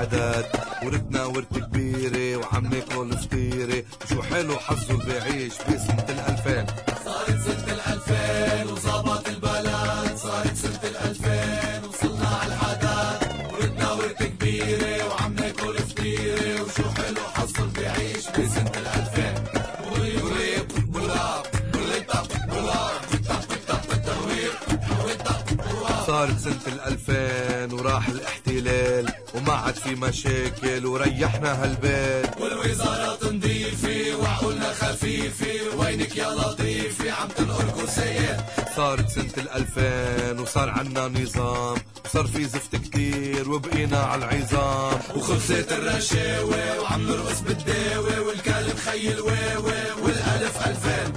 الحداد، ورثنا ورثة كبيرة وعم ناكل فطيرة، شو حلو حظه اللي بيعيش بسنة 2000. صارت سنة 2000 وظبط البلد، صارت سنة 2000 وصلنا على الحداد، ورثنا ورثة كبيرة وعم ناكل فطيرة، وشو حلو حظه اللي بيعيش بسنة 2000. صارت سنة 2000 وراح الاحتلال وما عاد في مشاكل وريحنا هالبيت، والوزارات نظيفة وعقولنا خفيفة، وينك يا لطيفة عم تنقل كرسيات. صارت سنة 2000 وصار عنا نظام، وصار في زفت كتير وبقينا على العظام، وخلصت الرشاوي وعم نرقص بالداوي، والكلب خي الواوي والألف 2000.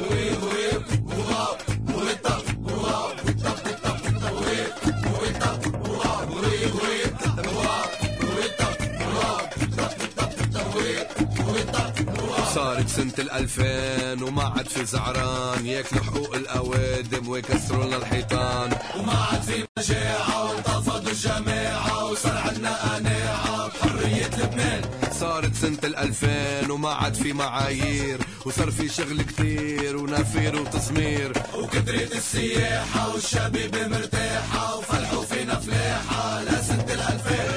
صارت سنة 2000 وما عاد في زعران، ياكلوا حقوق الأوادم ويكسروا لنا الحيطان، وما عاد في مجاعة وانتفضوا الجماعة، وصار عنا قناعة بحرية لبنان. صارت سنة 2000 وما عاد في معايير، وصار في شغل كتير ونافير وتصمير، وكترت السياحة والشبيبة مرتاحة، وفلحوا فينا فلاحة لسنة 2000.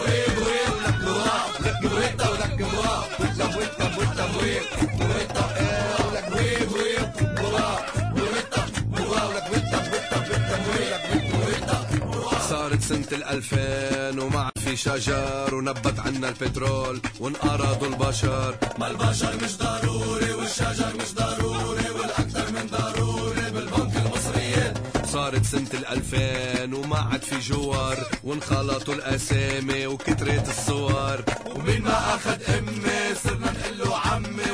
صارت سنة 2000 وما عاد في شجر، ونبت عنا البترول وانقرضوا البشر، ما البشر مش ضروري والشجر مش ضروري، والأكثر من ضروري بالبنك المصريين. صارت سنة 2000 وما عاد في جوار، وانخلطوا الأسامي وكترت الصور، ومين ما أخد أمي صرنا نقله عمي.